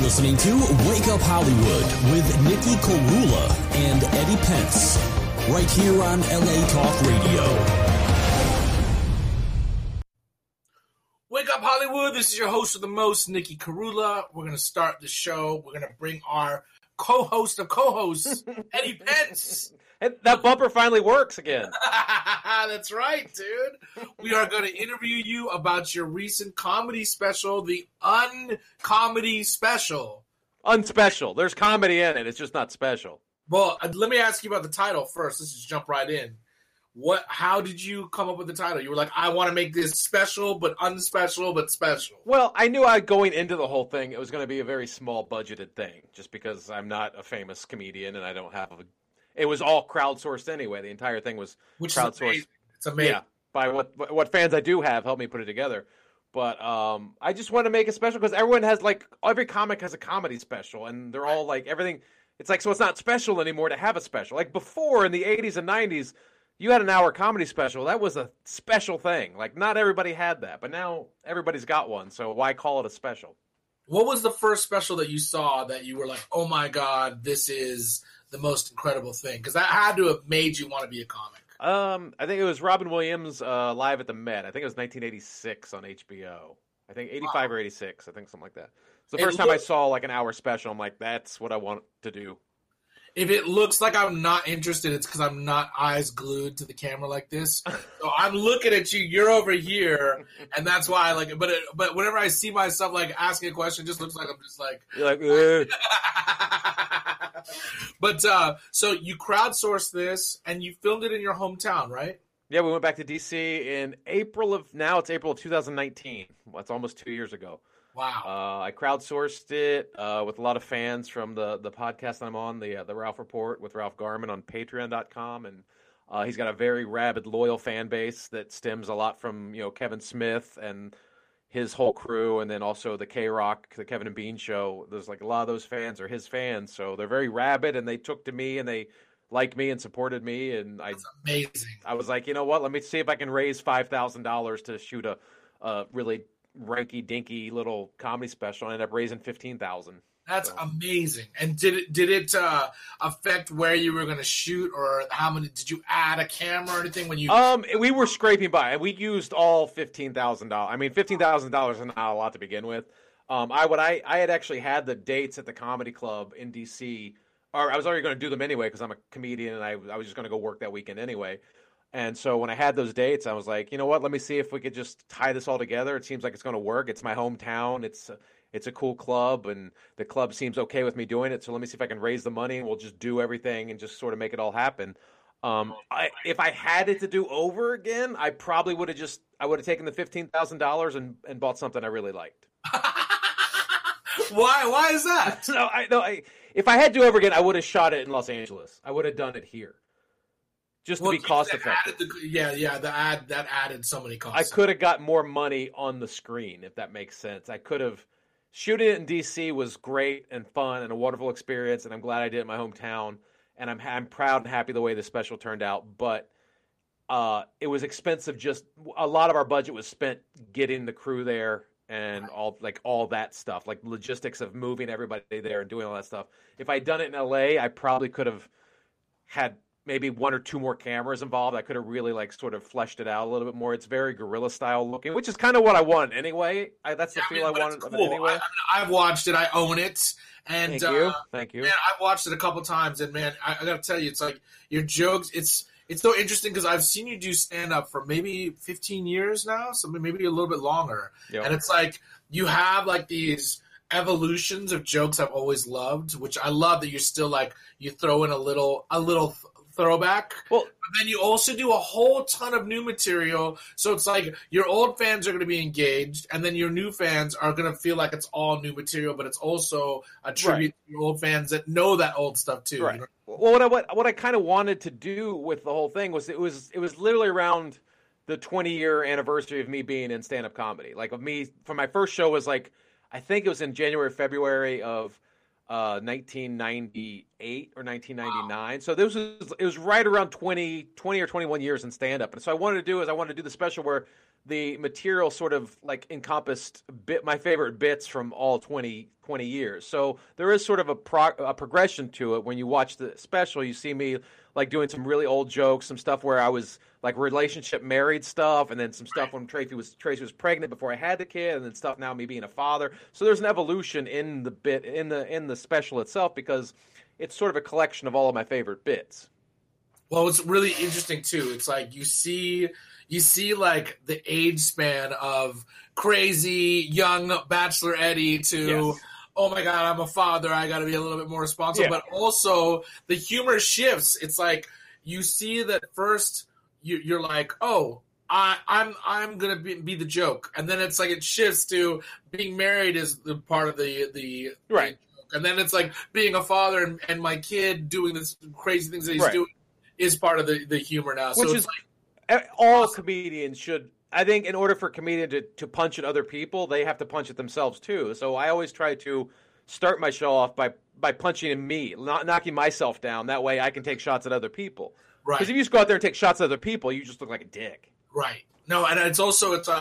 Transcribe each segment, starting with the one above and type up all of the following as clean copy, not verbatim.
listening to Wake Up Hollywood with Nikki Korula and Eddie Pence, right here on LA Talk Radio. Wake Up Hollywood, this is your host with the most, Nikki Korula. We're going to start the show. We're going to bring our co-host of co-hosts, Eddie Pence. That bumper finally works again. That's right, dude. We are going to interview you about your recent comedy special, the Uncomedy Special. Unspecial. There's comedy in it. It's just not special. Well, let me ask you about the title first. Let's just jump right in. How did you come up with the title? You were like, I want to make this special, but unspecial, but special. Well, I knew going into the whole thing, it was going to be a very small budgeted thing, just because I'm not a famous comedian and I don't have it was all crowdsourced anyway. The entire thing was crowdsourced. It's amazing. Yeah, by what fans I do have helped me put it together. But I just want to make it special because everyone has every comic has a comedy special, and they're all like everything. It's like, so it's not special anymore to have a special. Like before in the 80s and 90s, you had an hour comedy special. That was a special thing. Like not everybody had that, but now everybody's got one. So why call it a special? What was the first special that you saw that you were like, oh my God, this is the most incredible thing? Because that had to have made you want to be a comic. I think it was Robin Williams live at the Met. I think it was 1986 on HBO. I think 85 or 86. I think something like that. It's the first time I saw like an hour special. I'm like, that's what I want to do. If it looks like I'm not interested, it's because I'm not eyes glued to the camera like this. So I'm looking at you, you're over here, and that's why I like it. But whenever I see myself like asking a question, it just looks like I'm just like. You're like, But so you crowdsourced this, and you filmed it in your hometown, right? Yeah, we went back to DC in April of 2019. Well, it's almost 2 years ago. Wow. I crowdsourced it with a lot of fans from the podcast I'm on, the Ralph Report with Ralph Garman on Patreon.com, and he's got a very rabid, loyal fan base that stems a lot from Kevin Smith and his whole crew, and then also the K-Rock, the Kevin and Bean show. There's like a lot of those fans are his fans, so they're very rabid, and they took to me and they liked me and supported me, and That's amazing. I was like, you know what? Let me see if I can raise $5,000 to shoot a really ranky-dinky little comedy special. I ended up raising $15,000. That's amazing. And did it affect where you were going to shoot, or how many? Did you add a camera or anything when you? We were scraping by, and we used all $15,000. I mean, $15,000 is not a lot to begin with. I had actually had the dates at the comedy club in DC, or I was already going to do them anyway because I'm a comedian, and I was just going to go work that weekend anyway. And so when I had those dates, I was like, you know what? Let me see if we could just tie this all together. It seems like it's going to work. It's my hometown. It's a cool club, and the club seems okay with me doing it. So let me see if I can raise the money, and we'll just do everything and just sort of make it all happen. If I had it to do over again, I probably would have taken the $15,000 and bought something I really liked. Why is that? If I had to do over again, I would have shot it in Los Angeles. I would have done it here. Just to be cost effective. That added so many costs. I could have got more money on the screen, if that makes sense. I could have. Shooting it in DC was great and fun and a wonderful experience, and I'm glad I did it in my hometown. And I'm proud and happy the way the special turned out. But it was expensive. Just a lot of our budget was spent getting the crew there and all that stuff, like logistics of moving everybody there and doing all that stuff. If I'd done it in LA, I probably could have had maybe one or two more cameras involved. I could have really sort of fleshed it out a little bit more. It's very guerrilla style looking, which is kind of what I want anyway. That's the feel I wanted cool. of it anyway. I've watched it. I own it. And Thank you. Man, I've watched it a couple times, and man, I got to tell you, it's like your jokes. It's so interesting because I've seen you do stand up for maybe 15 years now, so maybe a little bit longer. Yep. And it's like you have these evolutions of jokes I've always loved, which I love that you're still you throw in a little throwback. Well, but then you also do a whole ton of new material. So it's like your old fans are going to be engaged, and then your new fans are going to feel like it's all new material, but it's also a tribute to your old fans that know that old stuff too. Right. You know? Well, what I kind of wanted to do with the whole thing was it was literally around the 20-year anniversary of me being in stand-up comedy. For my first show was I think it was in January, February of 1990. 1998 or 1999. Wow. So it was right around 20 or 21 years in stand-up. And so I wanted to do the special where the material sort of like encompassed my favorite bits from all 20 years. So there is sort of a progression to it. When you watch the special, you see me like doing some really old jokes, some stuff where I was like relationship married stuff, and then some stuff when Tracy was pregnant before I had the kid, and then stuff now me being a father. So there's an evolution in the bit in the special itself, because it's sort of a collection of all of my favorite bits. Well, it's really interesting too. It's like you see like the age span of crazy young bachelor Eddie to, yes, oh my God, I'm a father, I got to be a little bit more responsible. Yeah. But also the humor shifts. It's like you see that first you're like, oh, I'm gonna be the joke, and then it's like it shifts to being married is the part of the right, and then it's like being a father and my kid doing this crazy things that he's doing is part of the humor now. Which is like all comedians should. I think in order for a comedian to punch at other people, they have to punch at themselves too. So I always try to start my show off by punching at me, not knocking myself down. That way I can take shots at other people. Right. Because if you just go out there and take shots at other people, you just look like a dick. Right. No, and it's what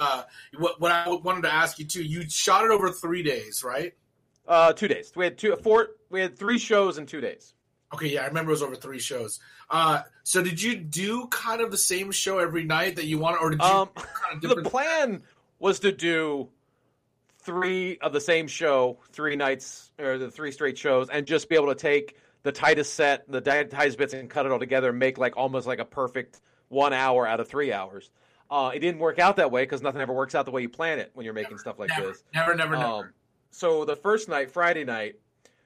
I wanted to ask you too. You shot it over 3 days, right? 2 days. We had 3 shows in 2 days. Okay, yeah, I remember it was over 3 shows. So did you do kind of the same show every night that you wanted, or did you kind of different? The plan was to do 3 of the same show, 3 nights, or the 3 straight shows, and just be able to take the tightest set, the tightest bits, and cut it all together and make like almost like a perfect 1 hour out of 3 hours. It didn't work out that way because nothing ever works out the way you plan it when you're making stuff like this. Never. So the first night, Friday night,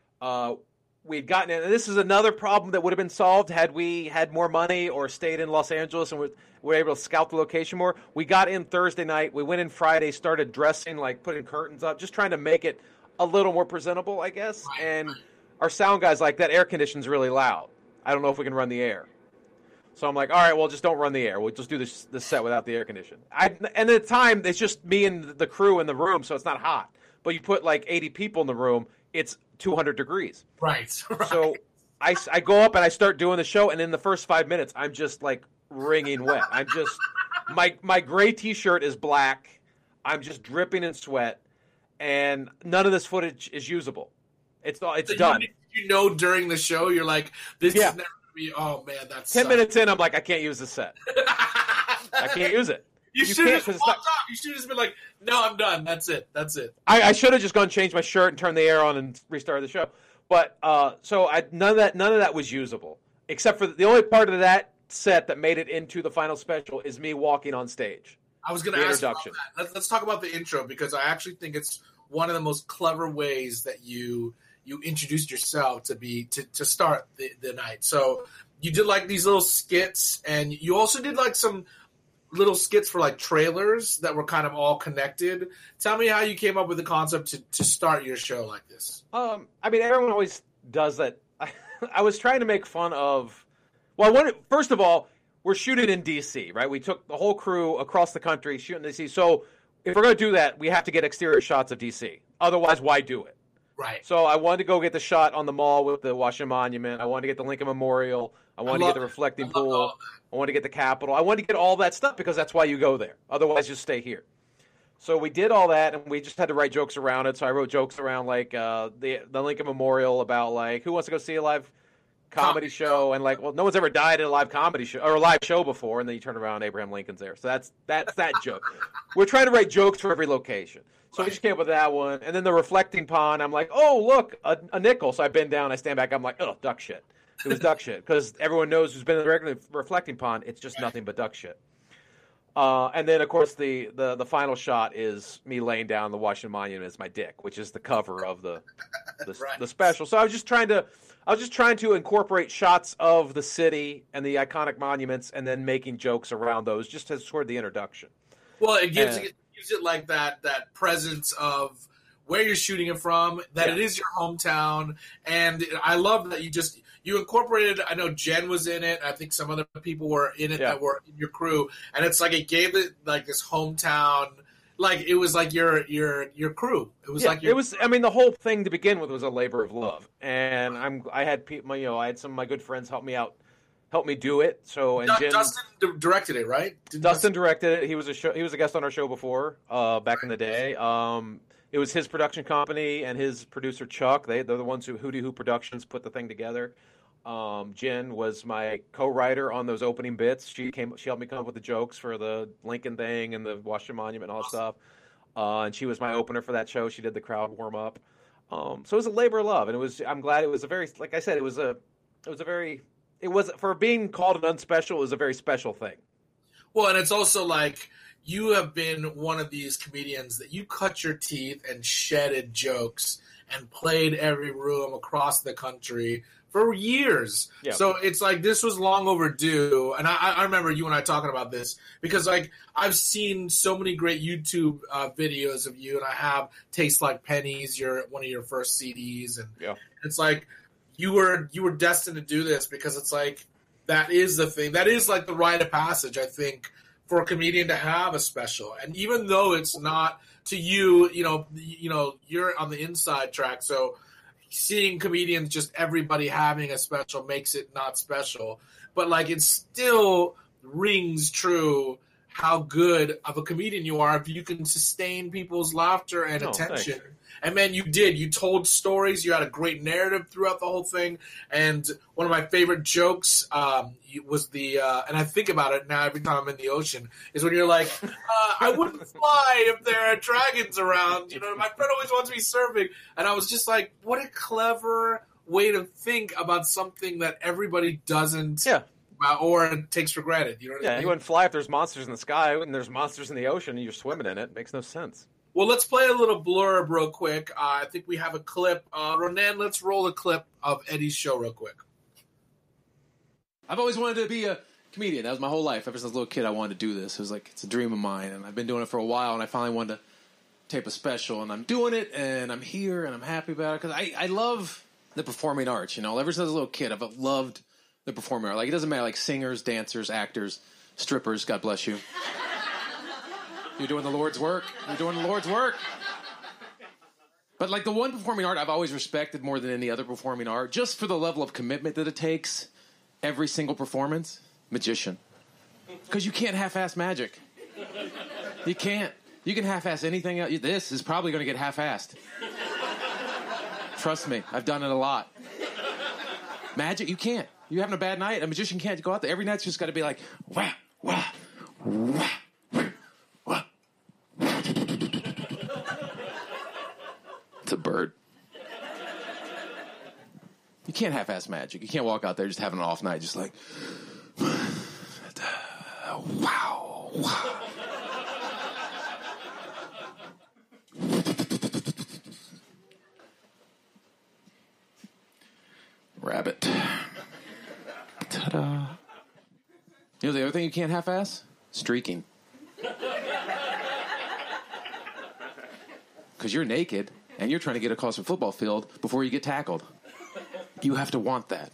we'd gotten in, and this is another problem that would have been solved had we had more money or stayed in Los Angeles and were able to scout the location more. We got in Thursday night. We went in Friday, started dressing, like putting curtains up, just trying to make it a little more presentable, I guess. Right. And our sound guy's like, that air conditioning's really loud. I don't know if we can run the air. So I'm like, all right, well, just don't run the air. We'll just do this set without the air conditioning. And at the time, it's just me and the crew in the room, so it's not hot. But you put like 80 people in the room, it's 200 degrees. Right. So I go up and I start doing the show, and in the first 5 minutes, I'm just like wringing wet. I'm just my gray T-shirt is black. I'm just dripping in sweat, and none of this footage is usable. It's done. You know, during the show, you're like, this is never going to be. Oh man, that's 10 minutes in. I'm like, I can't use this set. I can't use it. You should have just walked off. You should have just been like, no, I'm done. That's it. I should have just gone change my shirt and turned the air on and restarted the show. But none of that was usable, except for the only part of that set that made it into the final special is me walking on stage. I was going to ask about that. Let's talk about the intro, because I actually think it's one of the most clever ways that you introduced yourself to start the night. So you did like these little skits, and you also did like some little skits for like trailers that were kind of all connected. Tell me how you came up with the concept to start your show like this. I mean, everyone always does that. I was trying to make fun of. Well, first of all, we're shooting in D.C., right? We took the whole crew across the country shooting in D.C. So if we're going to do that, we have to get exterior shots of D.C. Otherwise, why do it? Right. So I wanted to go get the shot on the mall with the Washington Monument. I wanted to get the Lincoln Memorial. I wanted to get the reflecting pool. I wanted to get the Capitol. I wanted to get all that stuff because that's why you go there. Otherwise, just stay here. So we did all that, and we just had to write jokes around it. So I wrote jokes around like the Lincoln Memorial about like who wants to go see a live comedy show, and like, well, no one's ever died at a live comedy show or a live show before, and then you turn around, Abraham Lincoln's there. So that's that joke. We're trying to write jokes for every location. So we just came up with that one. And then the reflecting pond, I'm like, oh, look, a nickel. So I bend down, I stand back, I'm like, oh, duck shit. It was duck shit. Because everyone knows who's been in the regular reflecting pond, it's just nothing but duck shit. And then, of course, the final shot is me laying down the Washington Monument as my dick, which is the cover of the special. So I was just trying to incorporate shots of the city and the iconic monuments, and then making jokes around those, just as sort of the introduction. Well, it gives it like that presence of where you're shooting it from, that it is your hometown, and I love that you incorporated. I know Jen was in it. I think some other people were in it that were in your crew, and it's like it gave it like this hometown, like it was like your crew. It was like it was. I mean, the whole thing to begin with was a labor of love, and I had people, I had some of my good friends help me out, help me do it. So and Dustin directed it, right? Dustin directed it. He was a guest on our show before, back in the day. It was his production company and his producer Chuck. They're the ones who Hootie Hoo Productions put the thing together. Jen was my co-writer on those opening bits. She helped me come up with the jokes for the Lincoln thing and the Washington Monument and all that stuff. And she was my opener for that show. She did the crowd warm up. So it was a labor of love, and I'm glad it was a very, like I said, it was for being called an unspecial, it was a very special thing. Well, and it's also like you have been one of these comedians that you cut your teeth and shedded jokes and played every room across the country for years. Yeah. So it's like this was long overdue. And I remember you and I talking about this because like I've seen so many great YouTube videos of you, and I have Taste Like Pennies, one of your first CDs, and it's like you were destined to do this because it's like that is the thing. That is like the rite of passage, I think, for a comedian to have a special. And even though it's not to you, you're on the inside track, so seeing comedians, just everybody having a special makes it not special. But like it still rings true how good of a comedian you are if you can sustain people's laughter and attention. Thanks. And man, you did. You told stories. You had a great narrative throughout the whole thing. And one of my favorite jokes was and I think about it now every time I'm in the ocean, is when you're like, I wouldn't fly if there are dragons around. My friend always wants me surfing. And I was just like, what a clever way to think about something that everybody doesn't or takes for granted. You know what I mean? You wouldn't fly if there's monsters in the sky and there's monsters in the ocean and you're swimming in it. It makes no sense. Well, let's play a little blurb real quick. I think we have a clip. Ronan, let's roll a clip of Eddie's show real quick. I've always wanted to be a comedian. That was my whole life. Ever since I was a little kid, I wanted to do this. It was like, it's a dream of mine, and I've been doing it for a while, and I finally wanted to tape a special, and I'm doing it, and I'm here, and I'm happy about it, because I love the performing arts, Ever since I was a little kid, I've loved the performing art. Like, it doesn't matter, like singers, dancers, actors, strippers, God bless you. You're doing the Lord's work. You're doing the Lord's work. But like the one performing art I've always respected more than any other performing art, just for the level of commitment that it takes every single performance, magician. Because you can't half-ass magic. You can't. You can half-ass anything else. This is probably going to get half-assed. Trust me, I've done it a lot. Magic, you can't. You're having a bad night, a magician can't go out there. Every night's just got to be like, wah, wah, wah. It's a bird. You can't half-ass magic. You can't walk out there just having an off night, just like, wow, wow. Rabbit. Ta-da. The other thing you can't half-ass? Streaking. Because you're naked, and you're trying to get across a football field before you get tackled. You have to want that.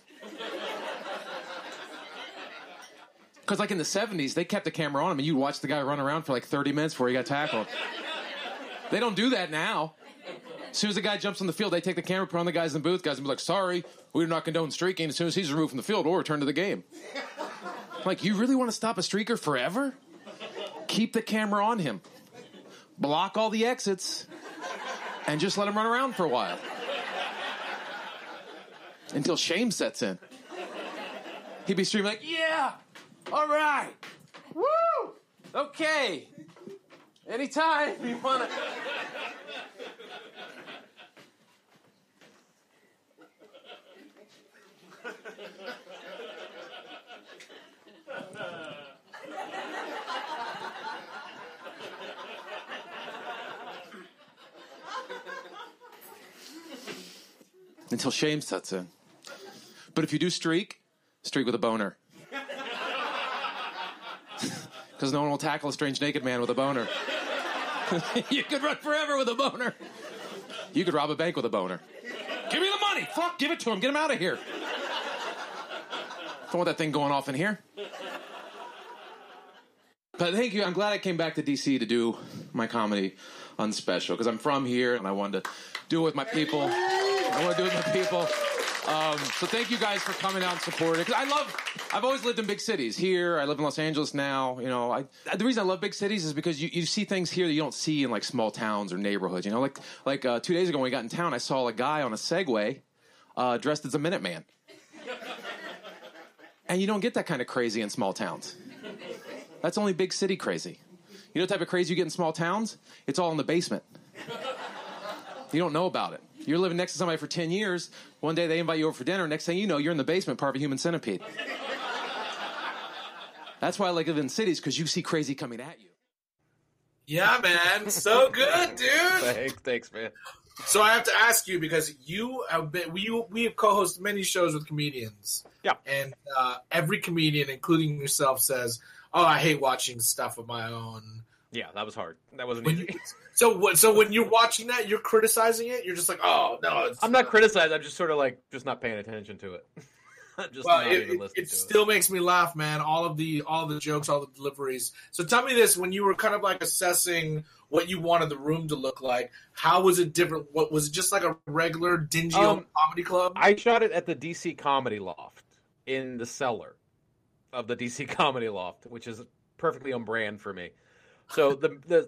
Because like in the 70s, they kept the camera on him, and you'd watch the guy run around for like 30 minutes before he got tackled. They don't do that now. As soon as the guy jumps on the field, they take the camera, put on the guys in the booth. Guys will be like, sorry, we do not condone streaking. As soon as he's removed from the field, we'll return to the game. Like, you really want to stop a streaker forever? Keep the camera on him. Block all the exits. And just let him run around for a while. Until shame sets in. He'd be streaming like, yeah, all right, woo, okay, anytime you want to. Until shame sets in. But if you do streak with a boner. Because no one will tackle a strange naked man with a boner. You could run forever with a boner. You could rob a bank with a boner. Give me the money! Fuck, give it to him. Get him out of here. Don't want that thing going off in here. But thank you. I'm glad I came back to DC to do my comedy unspecial because I'm from here and I wanted to do it with my people. So thank you guys for coming out and supporting it. Because I've always lived in big cities. Here, I live in Los Angeles now. You know, the reason I love big cities is because you see things here that you don't see in like small towns or neighborhoods. You know, like 2 days ago when we got in town, I saw a guy on a Segway dressed as a Minuteman. And you don't get that kind of crazy in small towns. That's only big city crazy. You know what type of crazy you get in small towns? It's all in the basement. You don't know about it. You're living next to somebody for 10 years. One day they invite you over for dinner. Next thing you know, you're in the basement, part of a human centipede. That's why I like living in cities, because you see crazy coming at you. Yeah, man. So good, dude. Thanks, man. So I have to ask you, because we have co-hosted many shows with comedians. Yeah. And every comedian, including yourself, says, "Oh, I hate watching stuff of my own." Yeah, that was hard. That wasn't easy. So when you're watching that, you're criticizing it? You're just like, "Oh, no." I'm not criticizing. I'm just sort of like, just not paying attention to it. Not even listening to it. It still makes me laugh, man. All of the jokes, all the deliveries. So tell me this, when you were kind of like assessing what you wanted the room to look like, how was it different? What was it, just like a regular dingy old comedy club? I shot it at the DC Comedy Loft in the cellar of the DC Comedy Loft, which is perfectly on brand for me. So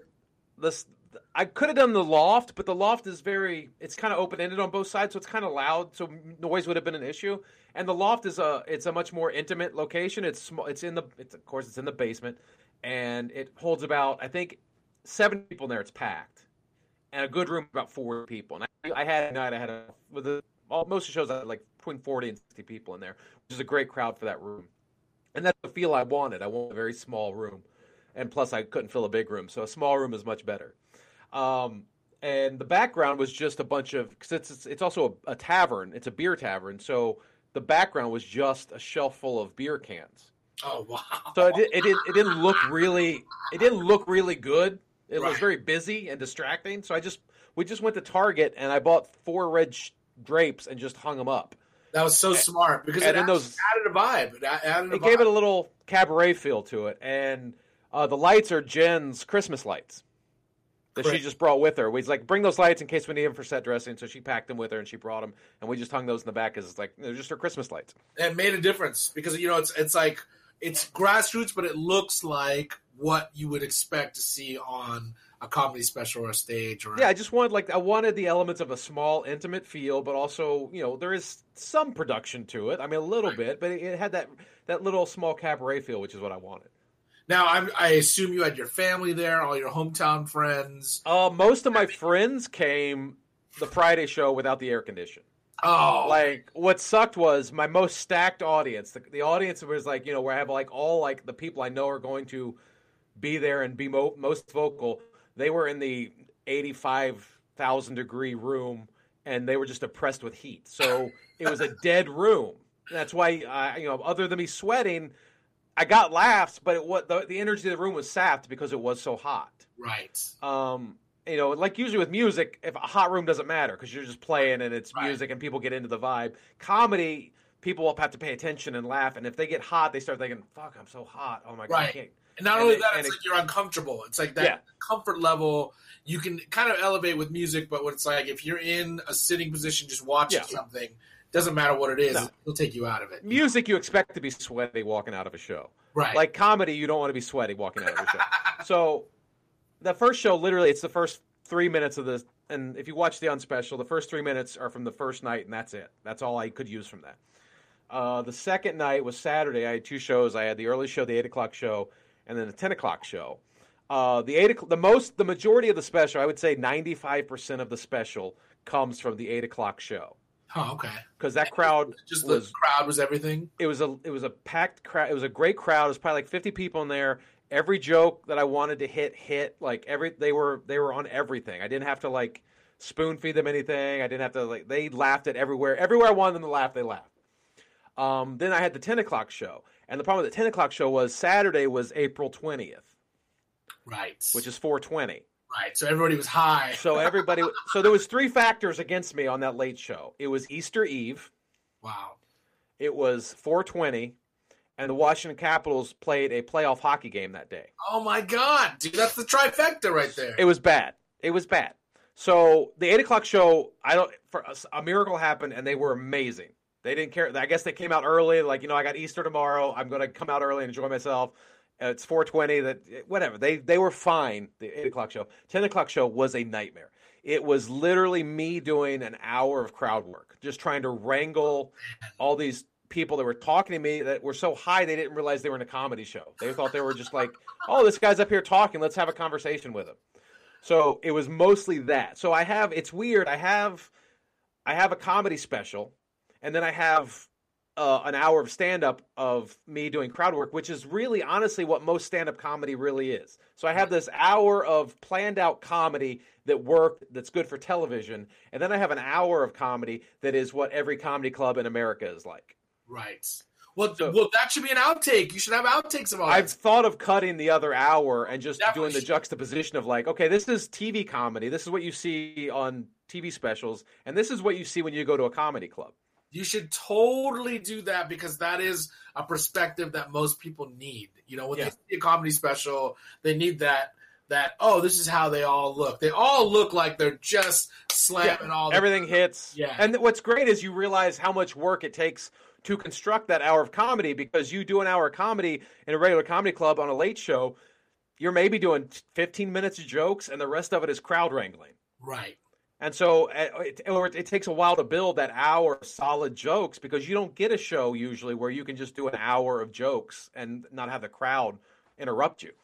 I could have done the loft, but the loft is it's kind of open-ended on both sides, so it's kind of loud, so noise would have been an issue. And the loft it's a much more intimate location. It's small. Of course it's in the basement, and it holds about, I think, 7 people in there. It's packed, and a good room about 4 people. And most of the shows I had like between 40 and 60 people in there, which is a great crowd for that room. And that's the feel I wanted. I wanted a very small room. And plus, I couldn't fill a big room, so a small room is much better. And the background was just a bunch of, because it's also a tavern. It's a beer tavern, so the background was just a shelf full of beer cans. Oh wow! So it didn't look really good. It was very busy and distracting. So we just went to Target and I bought 4 red drapes and just hung them up. That was so smart because it added a vibe. It gave it a little cabaret feel to it, and the lights are Jen's Christmas lights that she just brought with her. We was like, bring those lights in case we need them for set dressing. So she packed them with her and she brought them, and we just hung those in the back as they're just her Christmas lights. And it made a difference because it's like it's grassroots, but it looks like what you would expect to see on a comedy special or a stage. I wanted the elements of a small, intimate feel, but also there is some production to it. I mean, a little bit, but it had that little small cabaret feel, which is what I wanted. Now, I assume you had your family there, all your hometown friends. Most of my friends came the Friday show without the air condition. Oh. Like, what sucked was my most stacked audience. The audience was like, where I have like all like the people I know are going to be there and be most vocal. They were in the 85,000 degree room, and they were just oppressed with heat. So it was a dead room. That's why, other than me sweating, I got laughs, but the energy of the room was sapped because it was so hot. Right. Like usually with music, if a hot room doesn't matter because you're just playing and it's music and people get into the vibe. Comedy, people have to pay attention and laugh, and if they get hot, they start thinking, "Fuck, I'm so hot! Oh my god!" I can't. And not only that, it's like you're uncomfortable. It's like that comfort level you can kind of elevate with music, but what it's like if you're in a sitting position just watching something. Doesn't matter what it is, it'll take you out of it. Music, you expect to be sweaty walking out of a show. Right. Like comedy, you don't want to be sweaty walking out of a show. So the first show, literally, it's the first 3 minutes of this. And if you watch the unspecial, the first 3 minutes are from the first night, and that's it. That's all I could use from that. The second night was Saturday. I had 2 shows. I had the early show, the 8 o'clock show, and then the 10 o'clock show. The majority of the special, I would say 95% of the special comes from the 8 o'clock show. Oh, okay. Because that crowd the crowd was everything. It was a packed crowd. It was a great crowd. It was probably like 50 people in there. Every joke that I wanted to hit. Like they were on everything. I didn't have to like spoon feed them anything. I didn't have to they laughed at everywhere. Everywhere I wanted them to laugh, they laughed. Then I had the 10 o'clock show, and the problem with the 10 o'clock show was Saturday was April 20th, right? Which is 420. Right, so everybody was high. So there was 3 factors against me on that late show. It was Easter Eve. Wow. It was 420, and the Washington Capitals played a playoff hockey game that day. Oh my God, dude, that's the trifecta right there. It was bad. So the 8:00 show, a miracle happened, and they were amazing. They didn't care. I guess they came out early. Like, I got Easter tomorrow. I'm going to come out early and enjoy myself. It's 4:20. Whatever. They were fine. The 8:00 show. 10:00 show was a nightmare. It was literally me doing an hour of crowd work, just trying to wrangle all these people that were talking to me that were so high they didn't realize they were in a comedy show. They thought they were just like, oh, this guy's up here talking. Let's have a conversation with him. So it was mostly that. So it's weird. I have a comedy special, and then I have an hour of stand-up of me doing crowd work, which is really, honestly, what most stand-up comedy really is. So I have this hour of planned-out comedy that's good for television, and then I have an hour of comedy that is what every comedy club in America is like. Right. Well, that should be an outtake. You should have outtakes of all I've that. thought of cutting the other hour and just doing the juxtaposition of like, okay, this is TV comedy. This is what you see on TV specials, and this is what you see when you go to a comedy club. You should totally do that because that is a perspective that most people need. When they see a comedy special, they need that, oh, this is how they all look. They all look like they're just slamming all everything hits. Yeah. And what's great is you realize how much work it takes to construct that hour of comedy, because you do an hour of comedy in a regular comedy club on a late show, you're maybe doing 15 minutes of jokes and the rest of it is crowd wrangling. Right. And so it takes a while to build that hour of solid jokes, because you don't get a show usually where you can just do an hour of jokes and not have the crowd interrupt you.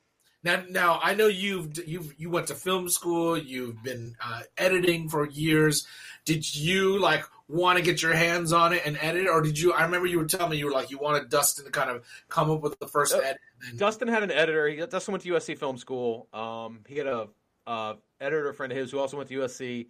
Now I know you went to film school. You've been editing for years. Did you want to get your hands on it and edit, or did you? I remember you were telling me you wanted Dustin to kind of come up with the first edit. Dustin had an editor. Dustin went to USC Film School. He had a editor friend of his who also went to USC,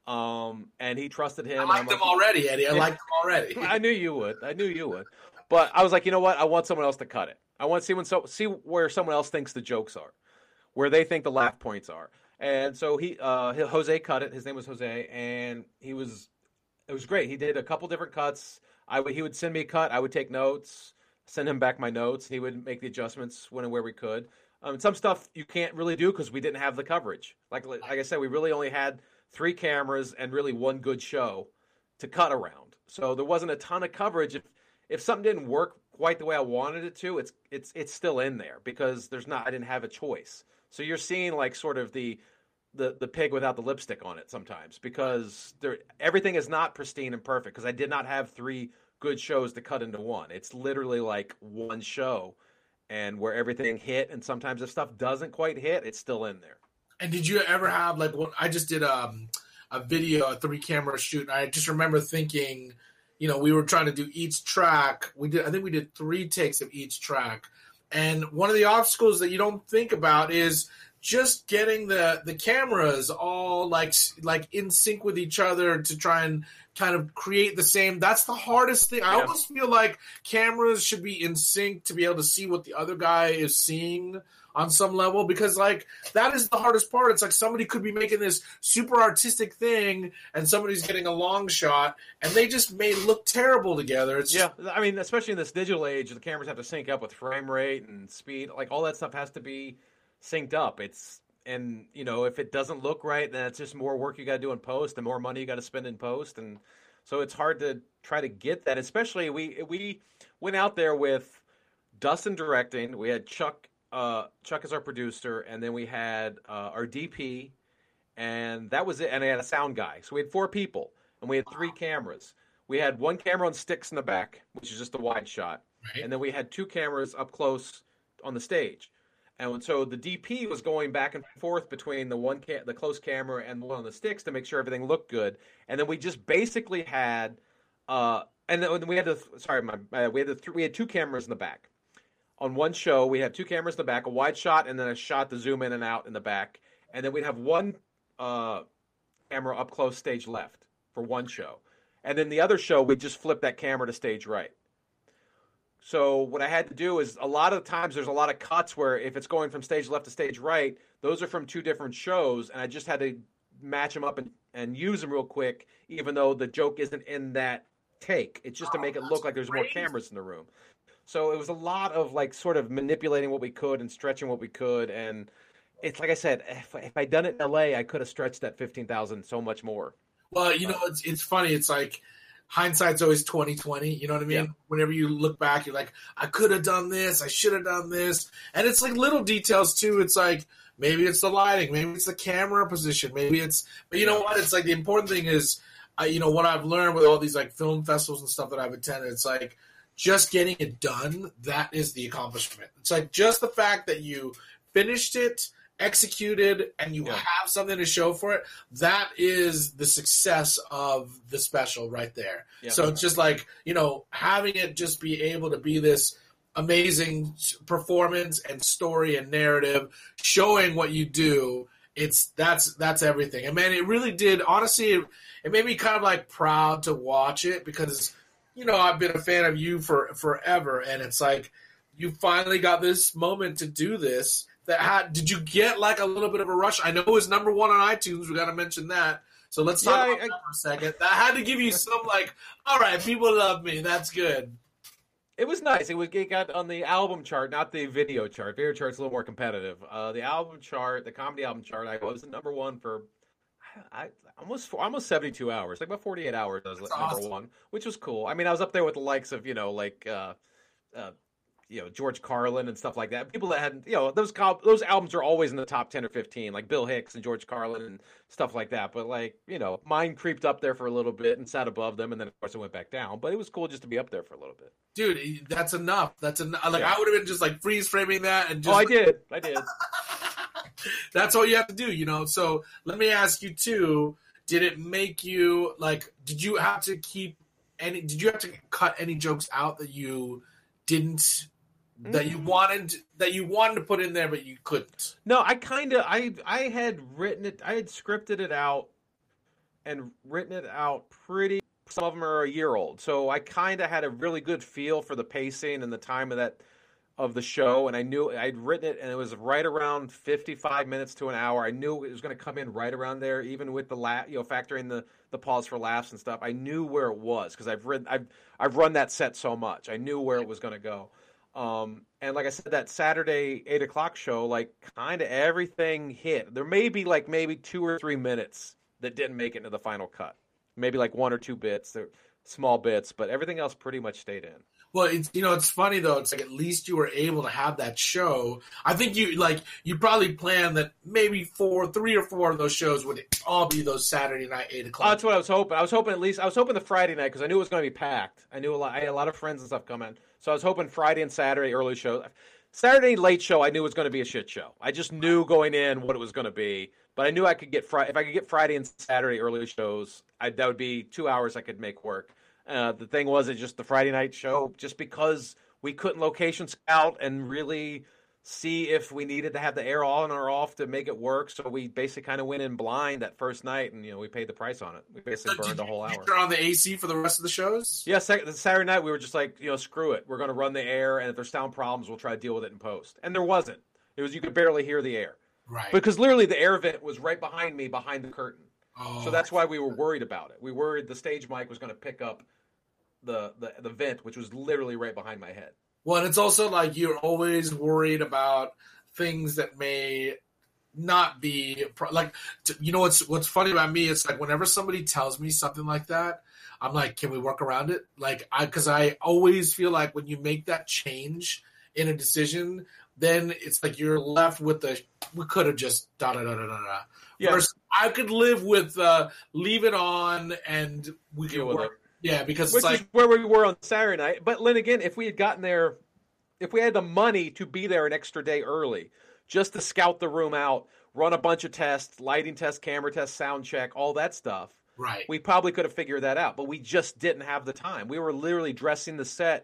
and he trusted him. I liked him already, Eddie. I liked him already. I knew you would. But I was like, you know what? I want someone else to cut it. I want to see where someone else thinks the jokes are, where they think the laugh points are. And so Jose cut it. His name was Jose, and it was great. He did a couple different cuts. He would send me a cut. I would take notes, send him back my notes. He would make the adjustments when and where we could. Some stuff you can't really do because we didn't have the coverage. Like I said, we really only had 3 cameras and really one good show to cut around. So there wasn't a ton of coverage. If something didn't work quite the way I wanted it to, it's still in there because I didn't have a choice. So you're seeing sort of the pig without the lipstick on it sometimes, because everything is not pristine and perfect, because I did not have 3 good shows to cut into one. It's literally one show, and where everything hit, and sometimes if stuff doesn't quite hit, it's still in there. And did you ever have when I just did a video, a 3-camera shoot, and I just remember thinking, we were trying to do each track. I think we did 3 takes of each track. And one of the obstacles that you don't think about is just getting the cameras all in sync with each other to try and kind of create the same. That's the hardest thing. I almost feel like cameras should be in sync to be able to see what the other guy is seeing on some level, because that is the hardest part. It's somebody could be making this super artistic thing and somebody's getting a long shot and they just may look terrible together. I mean, especially in this digital age, the cameras have to sync up with frame rate and speed. All that stuff has to be synced up. If it doesn't look right, then it's just more work you got to do in post and more money you got to spend in post. And so it's hard to try to get that, especially we went out there with Dustin directing. We had Chuck as our producer, and then we had our DP, and that was it. And I had a sound guy. So we had 4 people, and we had 3 cameras. We had 1 camera on sticks in the back, which is just a wide shot. Right. And then we had 2 cameras up close on the stage. And so the DP was going back and forth between the close camera and the one on the sticks to make sure everything looked good. And then we just basically had, we had 2 cameras in the back. On one show, we had 2 cameras in the back, a wide shot, and then a shot to zoom in and out in the back. And then we'd have 1 camera up close stage left for one show. And then the other show, we'd just flip that camera to stage right. So what I had to do is, a lot of times there's a lot of cuts where if it's going from stage left to stage right, those are from 2 different shows, and I just had to match them up and use them real quick, even though the joke isn't in that take. It's just to make it look like there's more cameras in the room. So it was a lot of like sort of manipulating what we could and stretching what we could. And it's like I said, if I'd done it in LA, I could have stretched that 15,000 so much more. Well, it's funny. It's like hindsight's always 20/20. You know what I mean? Yeah. Whenever you look back, you're like, I could have done this. I should have done this. And it's like little details too. It's like, maybe it's the lighting. Maybe it's the camera position. Maybe it's, but you know what? It's like the important thing is, what I've learned with all these like film festivals and stuff that I've attended, it's like just getting it done. That is the accomplishment. It's like just the fact that you finished it, executed, and you have something to show for it. That is the success of the special right there. Yeah. So it's just like, having it just be able to be this amazing performance and story and narrative, showing what you do. That's everything. And man, it really did. Honestly, it made me kind of like proud to watch it because, I've been a fan of you for forever. And it's like, you finally got this moment to do this. Did you get like a little bit of a rush? I know it was number 1 on iTunes. We got to mention that. So let's talk about that for a second. That had to give you some like, all right, people love me. That's good. It was nice. It got on the album chart, not the video chart. Video chart's a little more competitive. The album chart, the comedy album chart, I was number 1 for almost 72 hours, like about 48 hours. I was number 1, which was cool. I mean, I was up there with the likes of George Carlin and stuff like that. People that had, those albums are always in the top 10 or 15, like Bill Hicks and George Carlin and stuff like that. But like, mine creeped up there for a little bit and sat above them, and then of course it went back down. But it was cool just to be up there for a little bit. Dude, that's enough. Like I would have been just like freeze framing that and just. Oh, I did. That's all you have to do, So let me ask you too. Did it make you like? Did you have to cut any jokes out that you didn't? That you wanted to put in there, but you couldn't. No, I had written it. I had scripted it out and written it out pretty. Some of them are a year old, so I kind of had a really good feel for the pacing and the time of the show, and I knew I'd written it, and it was right around 55 minutes to an hour. I knew it was going to come in right around there, even with the factoring the pause for laughs and stuff. I knew where it was because I've run that set so much. I knew where it was going to go. And like I said, that Saturday 8:00 show, like kind of everything hit. There may be maybe 2 or 3 minutes that didn't make it into the final cut. Maybe like 1 or 2 bits, small bits, but everything else pretty much stayed in. Well, it's funny though. It's like at least you were able to have that show. I think you probably planned that maybe 3 or 4 of those shows would all be those Saturday night 8:00. That's what I was hoping. I was hoping the Friday night because I knew it was going to be packed. I had a lot of friends and stuff coming, so I was hoping Friday and Saturday early shows. Saturday late show, I knew it was going to be a shit show. I just knew going in what it was going to be, but I knew I could get if I could get Friday and Saturday early shows, that would be 2 hours I could make work. The thing was, it's just the Friday night show, just because we couldn't location scout and really see if we needed to have the air on or off to make it work. So we basically kind of went in blind that first night, and we paid the price on it. We basically burned a whole hour. Turn on the AC for the rest of the shows? Yeah, the Saturday night we were just like, screw it. We're going to run the air, and if there's sound problems, we'll try to deal with it in post. And there wasn't. It was you could barely hear the air. Right. Because literally the air vent was right behind me, behind the curtain. Oh. So that's why we were worried about it. We worried the stage mic was going to pick up the vent, which was literally right behind my head. Well, and it's also like you're always worried about things that may not be what's funny about me. It's like whenever somebody tells me something like that, I'm like, can we work around it? Because I always feel like when you make that change in a decision, then it's like you're left with we could have just da da da da da. Yeah. First, I could live with leave it on and we can work. Yeah, because which is where we were on Saturday night. But then again, if we had gotten there, if we had the money to be there an extra day early, just to scout the room out, run a bunch of tests, lighting test, camera test, sound check, all that stuff, right? We probably could have figured that out. But we just didn't have the time. We were literally dressing the set,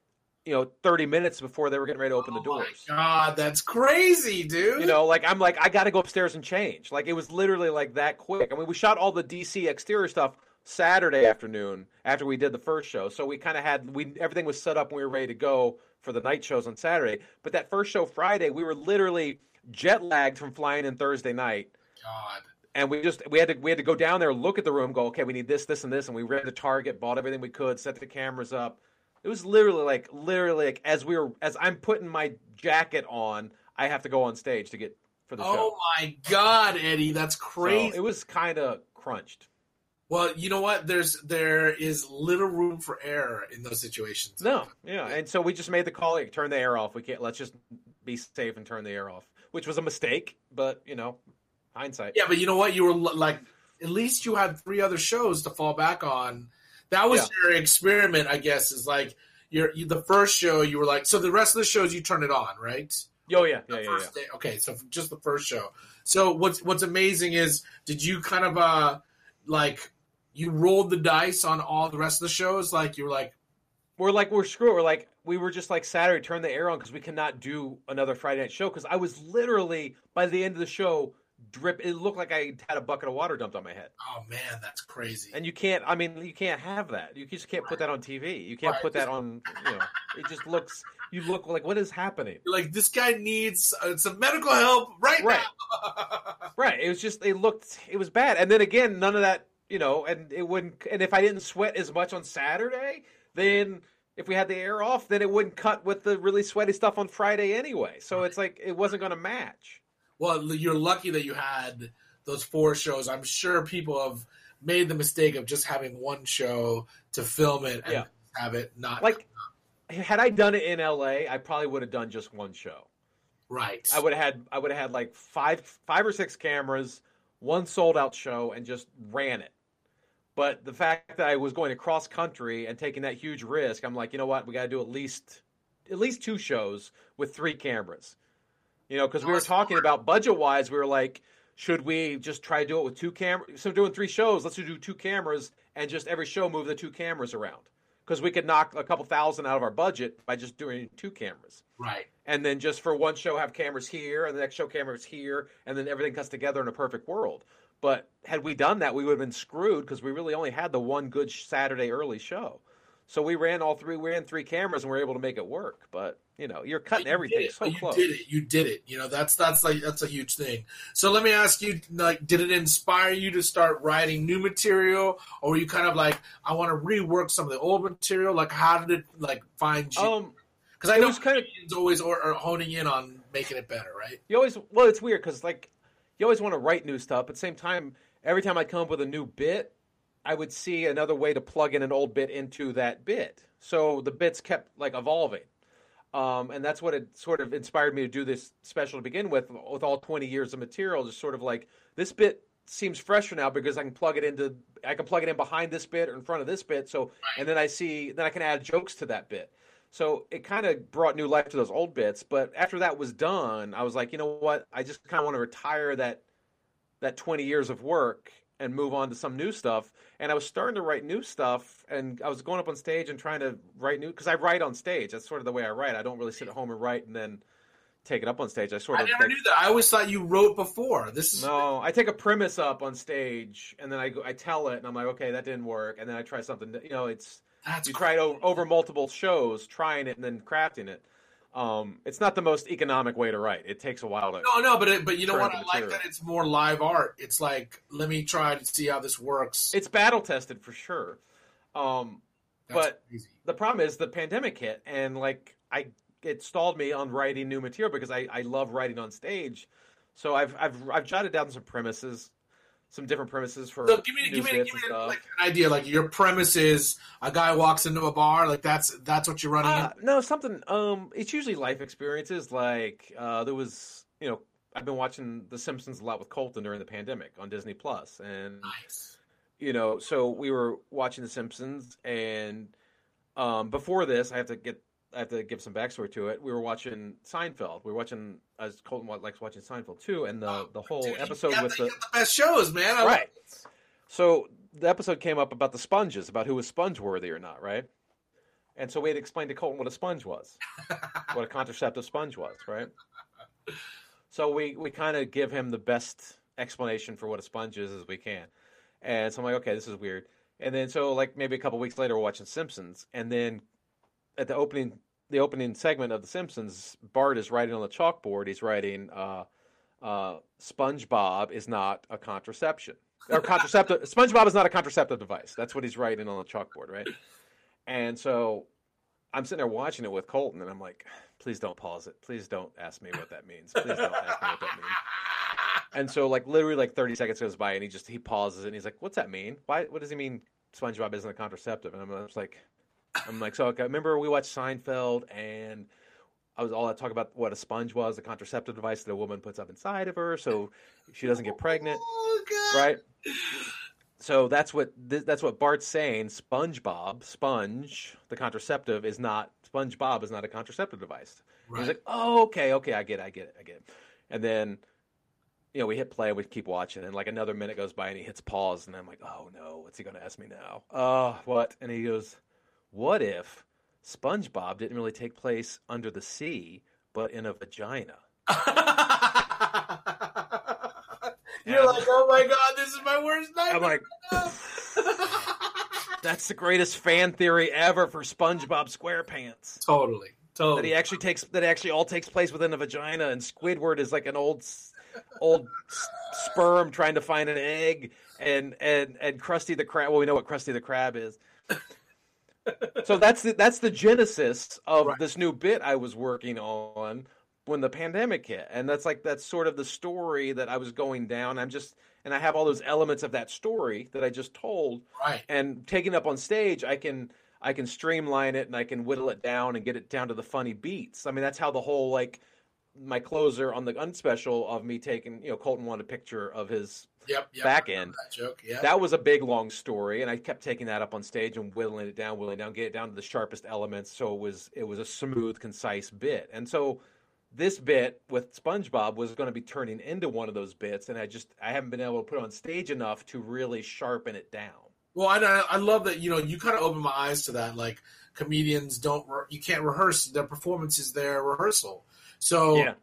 30 minutes before they were getting ready to open the doors. Oh my God, that's crazy, dude. I got to go upstairs and change. It was literally like that quick. I mean, we shot all the DC exterior stuff Saturday afternoon after we did the first show. So we kind of everything was set up and we were ready to go for the night shows on Saturday. But that first show Friday, we were literally jet lagged from flying in Thursday night. God. And we had to go down there, look at the room, go, okay, we need this, this, and this. And we ran to Target, bought everything we could, set the cameras up, It was literally like as I'm putting my jacket on, I have to go on stage to get for the show. Oh my God, Eddie, that's crazy. So it was kind of crunched. Well, you know what? There is little room for error in those situations. No, yeah, and so we just made the call, like, turn the air off. Let's just be safe and turn the air off, which was a mistake, but hindsight. Yeah, but you know what? You were like, at least you had 3 other shows to fall back on. That was your experiment, I guess. Is like the first show you were like, so the rest of the shows you turn it on, right? Oh yeah. Day. Okay, so just the first show. So what's amazing is, did you kind of like, you rolled the dice on all the rest of the shows? Like, you were like, we're screwed. We were just like, Saturday, turn the air on because we cannot do another Friday night show, because I was literally, by the end of the show, it looked like I had a bucket of water dumped on my head. Oh man, that's crazy. And you can't have that. You just can't put that on TV. You can't put that on, it just looks, you look like, what is happening? Like, this guy needs some medical help right now. Right. It was just, it was bad. And then again, none of that, and it wouldn't, and if I didn't sweat as much on Saturday, then if we had the air off, then it wouldn't cut with the really sweaty stuff on Friday anyway. So it's like, it wasn't going to match. Well, you're lucky that you had those 4 shows. I'm sure people have made the mistake of just having one show to film it and have it not. Like, had I done it in LA, I probably would have done just one show. Right. I would have had like five or 6 cameras, one sold out show, and just ran it. But the fact that I was going to cross country and taking that huge risk, I'm like, you know what? We got to do at least 2 shows with 3 cameras. Because we were talking about budget-wise, we were like, should we just try to do it with 2 cameras? So doing 3 shows, let's do 2 cameras, and just every show move the 2 cameras around. Because we could knock a couple thousand out of our budget by just doing 2 cameras. Right. And then just for one show have cameras here, and the next show cameras here, and then everything cuts together in a perfect world. But had we done that, we would have been screwed, because we really only had the one good Saturday early show. So we ran 3 cameras, and we were able to make it work. But you're cutting everything so close. You did it. That's a huge thing. So let me ask you, like, did it inspire you to start writing new material, or were you kind of like, I want to rework some of the old material? Like, how did it like find you? Because I know comedians always are honing in on making it better, right? It's weird because, like, you always want to write new stuff, but at the same time, every time I come up with a new bit, I would see another way to plug in an old bit into that bit. So the bits kept like evolving. And that's what it sort of inspired me to do this special to begin with all 20 years of material. Just sort of like, this bit seems fresher now because I can plug it in behind this bit or in front of this bit. So, and then I can add jokes to that bit. So it kind of brought new life to those old bits. But after that was done, I was like, you know what? I just kind of want to retire that 20 years of work and move on to some new stuff. And I was starting to write new stuff, and I was going up on stage and trying to write new, because I write on stage. That's sort of the way I write. I don't really sit at home and write and then take it up on stage. I never knew that. I always thought you wrote before. No, I take a premise up on stage, and then I tell it, and I'm like, okay, that didn't work, and then I try something. Try it over multiple shows, trying it and then crafting it. It's not the most economic way to write. It takes a while to. No, but you know what? I like that it's more live art. It's like, let me try to see how this works. It's battle tested for sure. But crazy. The problem is the pandemic hit, and like it stalled me on writing new material because I love writing on stage. So I've jotted down some different premises for. So give me like an idea. Like, your premise is a guy walks into a bar. Like, that's what you're running. No, something. It's usually life experiences. Like there was, I've been watching The Simpsons a lot with Colton during the pandemic on Disney Plus, and nice. So we were watching The Simpsons, and before this, I have to give some backstory to it. We were watching Seinfeld. We were watching, as Colton likes watching Seinfeld too, and the whole episode with the best shows, man. Right. So the episode came up about the sponges, about who was sponge worthy or not, right? And so we had explained to Colton what a sponge was, what a contraceptive sponge was, right? So we kind of give him the best explanation for what a sponge is as we can. And so I'm like, okay, this is weird. And then so like maybe a couple weeks later, we're watching Simpsons, and then at the opening segment of The Simpsons, Bart is writing on the chalkboard. He's writing, SpongeBob is not a contraception. Or SpongeBob is not a contraceptive device. That's what he's writing on the chalkboard, right? And so I'm sitting there watching it with Colton, and I'm like, please don't pause it. Please don't ask me what that means. Please don't ask me what that means. And so, like, literally, like 30 seconds goes by, and he pauses, and he's like, what's that mean? What does he mean SpongeBob isn't a contraceptive? And I'm like, so okay, remember we watched Seinfeld, and I was all that talk about what a sponge was, a contraceptive device that a woman puts up inside of her so she doesn't get pregnant, right? So that's what Bart's saying. SpongeBob, the contraceptive SpongeBob is not a contraceptive device. Right. He's like, oh, okay, I get it. And then, we hit play, we keep watching, and like another minute goes by, and he hits pause, and I'm like, oh no, what's he going to ask me now? What? And he goes, what if SpongeBob didn't really take place under the sea, but in a vagina? You're like, oh my God, this is my worst nightmare. I'm like, that's the greatest fan theory ever for SpongeBob SquarePants. Totally. That it actually all takes place within a vagina, and Squidward is like an old sperm trying to find an egg, and Krusty the Krab. Well, we know what Krusty the Krab is. So that's the genesis of this new bit I was working on when the pandemic hit, and that's sort of the story that I was going down. And I have all those elements of that story that I just told, right? And taking up on stage, I can streamline it and I can whittle it down and get it down to the funny beats. I mean, that's how the whole my closer on the unspecial of me taking, Colton wanted a picture of his back end. That joke, yeah. That was a big, long story, and I kept taking that up on stage and whittling it down, get it down to the sharpest elements, so it was a smooth, concise bit. And so this bit with SpongeBob was going to be turning into one of those bits, and I haven't been able to put it on stage enough to really sharpen it down. Well, I love that, you kind of opened my eyes to that. Like, comedians you can't rehearse. Their performance is their rehearsal. So, yeah.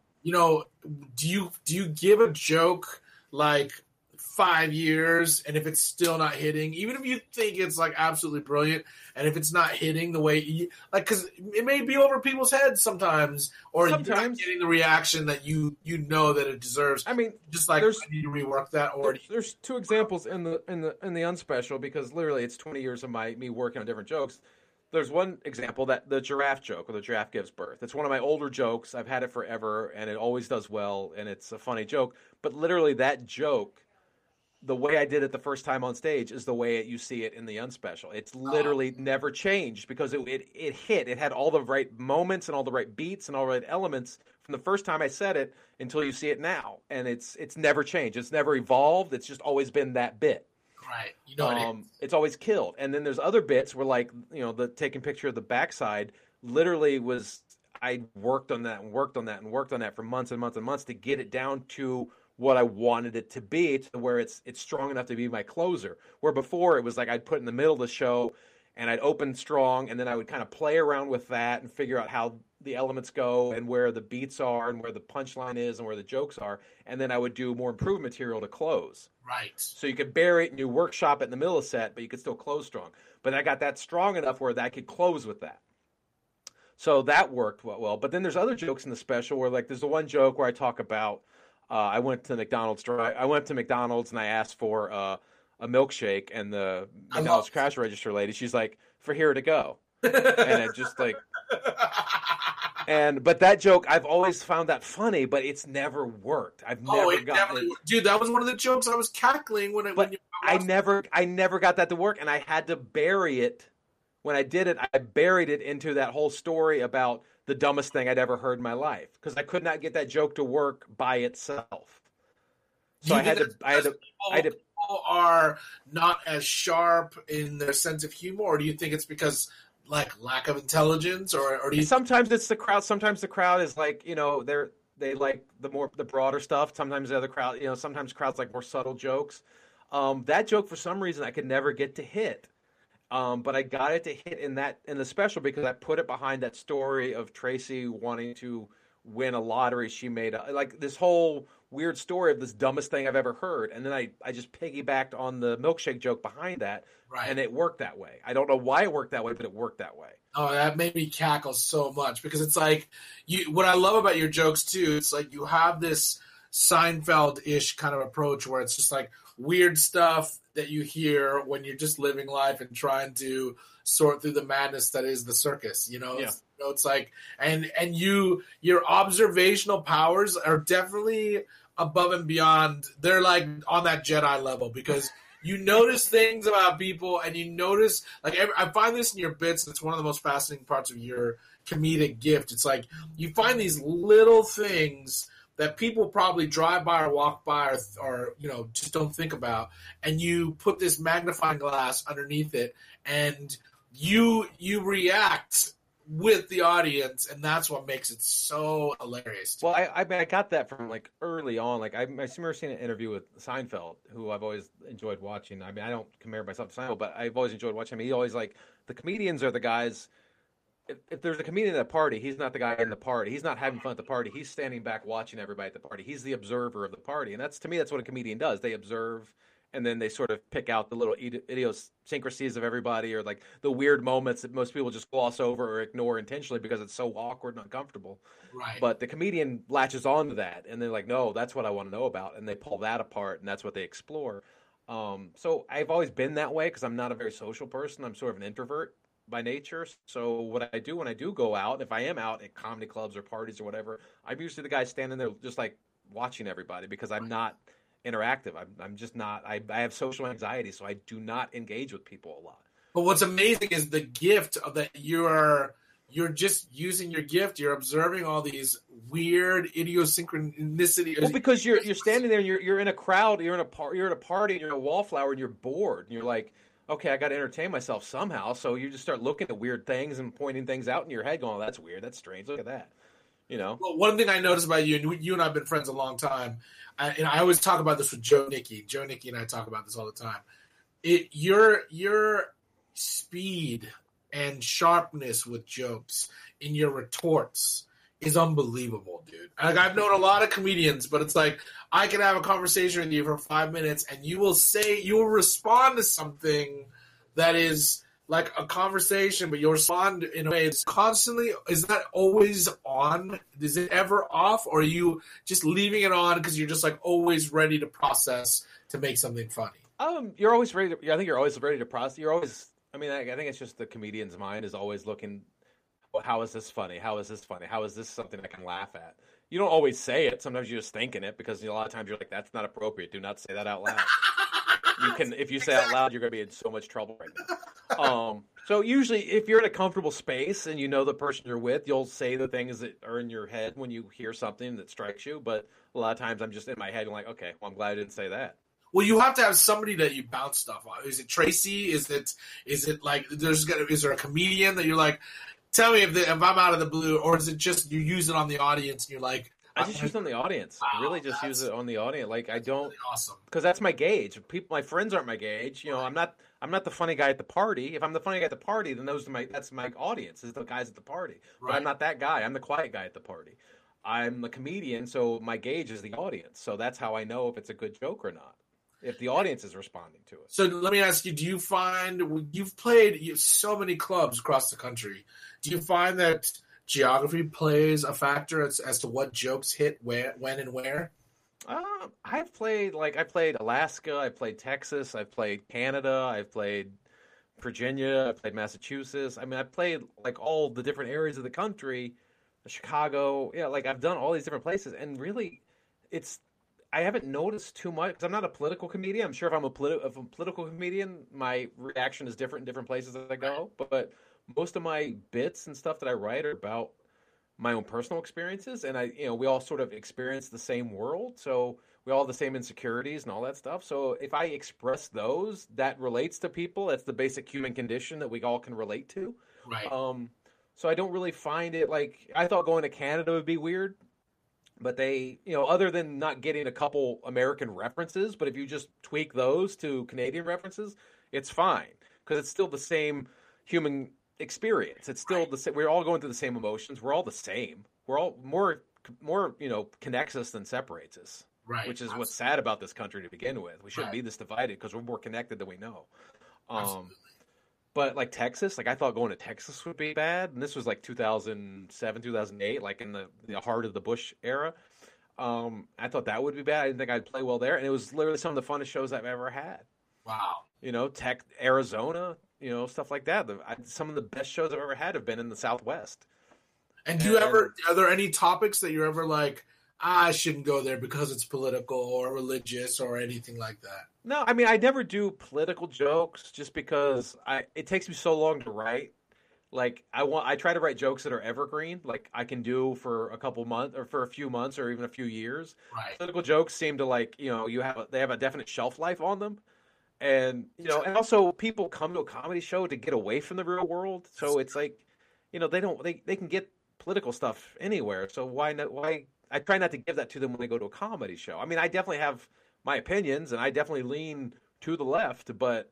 Do you give a joke like 5 years, and if it's still not hitting, even if you think it's like absolutely brilliant, and if it's not hitting the way because it may be over people's heads sometimes, or you're not getting the reaction that you know that it deserves. I mean, just like I need to rework that. Or there's two examples in the unspecial, because literally it's 20 years of me working on different jokes. There's one example, that the giraffe joke, where the giraffe gives birth. It's one of my older jokes. I've had it forever, and it always does well, and it's a funny joke. But literally that joke, the way I did it the first time on stage is the way you see it in the unspecial. It's literally never changed, because it hit. It had all the right moments and all the right beats and all the right elements from the first time I said it until you see it now. And it's never changed. It's never evolved. It's just always been that bit. Right. It's always killed. And then there's other bits where, the taking picture of the backside literally was, I worked on that for months and months and months to get it down to what I wanted it to be, to where it's strong enough to be my closer. Where before it was like I'd put in the middle of the show and I'd open strong, and then I would kind of play around with that and figure out how the elements go and where the beats are and where the punchline is and where the jokes are, and then I would do more improved material to close. Right. So you could bury it and you workshop it in the middle of the set, but you could still close strong. But I got that strong enough where I could close with that. So that worked well. But then there's other jokes in the special where, there's the one joke where I talk about I went to McDonald's and I asked for a milkshake, and the McDonald's cash register lady, she's like, "For here to go," and it just but that joke, I've always found that funny, but it's never worked. I've never gotten it. Dude, that was one of the jokes I was cackling I never got that to work, and I had to bury it. When I did it, I buried it into that whole story about the dumbest thing I'd ever heard in my life, because I could not get that joke to work by itself. So I had to. People are not as sharp in their sense of humor, or do you think it's because lack of intelligence, or do you? Sometimes it's the crowd. Sometimes the crowd is they like the broader stuff. Sometimes the other crowd, sometimes crowds like more subtle jokes. That joke, for some reason, I could never get to hit. But I got it to hit in the special, because I put it behind that story of Tracy wanting to win a lottery she made, this whole weird story of this dumbest thing I've ever heard, and then I just piggybacked on the milkshake joke behind that, and it worked that way. I don't know why it worked that way, but it worked that way. Oh, that made me cackle so much, because it's what I love about your jokes too, it's like you have this Seinfeld-ish kind of approach where it's just weird stuff that you hear when you're just living life and trying to sort through the madness that is the circus. It's like, and your observational powers are definitely above and beyond. They're like on that Jedi level, because you notice things about people, and you notice, like, I find this in your bits. It's one of the most fascinating parts of your comedic gift. It's like you find these little things that people probably drive by or walk by or just don't think about, and you put this magnifying glass underneath it, and you react with the audience, and that's what makes it so hilarious. Well, I got that from like early on. Like I remember seeing an interview with Seinfeld, who I've always enjoyed watching. I mean, I don't compare myself to Seinfeld, but I've always enjoyed watching him. He always, like, the comedians are the guys. If there's a comedian at a party, he's not the guy in the party. He's not having fun at the party. He's standing back watching everybody at the party. He's the observer of the party, and to me, that's what a comedian does. They observe, and then they sort of pick out the little idiosyncrasies of everybody, or like the weird moments that most people just gloss over or ignore intentionally because it's so awkward and uncomfortable. Right. But the comedian latches on to that, and they're like, no, that's what I want to know about, and they pull that apart, and that's what they explore. So I've always been that way because I'm not a very social person. I'm sort of an introvert by nature. So what I do when I do go out, if I am out at comedy clubs or parties or whatever, I'm usually the guy standing there just like watching everybody, because I'm not interactive. I'm just not. I have social anxiety, so I do not engage with people a lot. But what's amazing is the gift of that you're just using your gift. You're observing all these weird idiosyncrasies. Well, because you're standing there and you're in a crowd, you're at a party, and you're a wallflower, and you're bored, and you're like, okay, I got to entertain myself somehow. So you just start looking at weird things and pointing things out in your head, going, oh, that's weird, that's strange, look at that. Well, one thing I noticed about you, and you and I have been friends a long time, and I always talk about this with Joe Nicky. Joe Nicky and I talk about this all the time. Your speed and sharpness with jokes in your retorts is unbelievable, dude. Like, I've known a lot of comedians, but it's like I can have a conversation with you for 5 minutes, and you will respond to something that is like a conversation, but you'll respond in a way that's constantly. Is that always on? Is it ever off, or are you just leaving it on because you're just like always ready to process to make something funny? You're always ready to. I think you're always ready to process. You're always. I mean, I think it's just the comedian's mind is always looking. Well, how is this funny? How is this funny? How is this something I can laugh at? You don't always say it. Sometimes you're just thinking it, because a lot of times you're like, that's not appropriate. Do not say that out loud. If you say it out loud, you're going to be in so much trouble right now. So usually if you're in a comfortable space and you know the person you're with, you'll say the things that are in your head when you hear something that strikes you. But a lot of times I'm just in my head and like, okay, well, I'm glad I didn't say that. Well, you have to have somebody that you bounce stuff on. Is it Tracy? Is it like is there a comedian that you're like, tell me if I'm out of the blue, or is it just you use it on the audience and you're like, I just use it on the audience. Wow, I really just use it on the audience. Like, I don't, really awesome, because that's my gauge. My friends aren't my gauge. I'm not the funny guy at the party. If I'm the funny guy at the party, then that's my audience. Is the guys at the party. Right. But I'm not that guy. I'm the quiet guy at the party. I'm a comedian, so my gauge is the audience. So that's how I know if it's a good joke or not, if the audience is responding to it. So let me ask you, do you find you've played so many clubs across the country, do you find that geography plays a factor as to what jokes hit when and where? I played Alaska, I played Texas, I played Canada, I played Virginia, I played Massachusetts. I mean, I played like all the different areas of the country, Chicago. Yeah, like I've done all these different places, and really, I haven't noticed too much because I'm not a political comedian. I'm sure if I'm a political comedian, my reaction is different in different places as I go. But most of my bits and stuff that I write are about my own personal experiences, and we all sort of experience the same world, so we all have the same insecurities and all that stuff. So if I express those, that relates to people. That's the basic human condition that we all can relate to. Right. So I don't really find it like I thought going to Canada would be weird. But they, other than not getting a couple American references, but if you just tweak those to Canadian references, it's fine because it's still the same human experience. It's still the same. We're all going through the same emotions. We're all the same. We're all more, connects us than separates us. Right. Which is what's sad about this country to begin with. We shouldn't be this divided because we're more connected than we know. Absolutely. But like Texas, like I thought going to Texas would be bad, and this was like 2007, 2008, like in the heart of the Bush era. I thought that would be bad. I didn't think I'd play well there, and it was literally some of the funnest shows I've ever had. Wow. Tech, Arizona, stuff like that. Some of the best shows I've ever had have been in the Southwest. And are there any topics that you're ever like, I shouldn't go there because it's political or religious or anything like that? No, I mean, I never do political jokes just because it takes me so long to write. Like I try to write jokes that are evergreen, like I can do for a couple months or for a few months or even a few years. Right. Political jokes seem to they have a definite shelf life on them. And, and also people come to a comedy show to get away from the real world. So it's like, they can get political stuff anywhere. So why I try not to give that to them when they go to a comedy show. I mean, I definitely have my opinions and I definitely lean to the left, but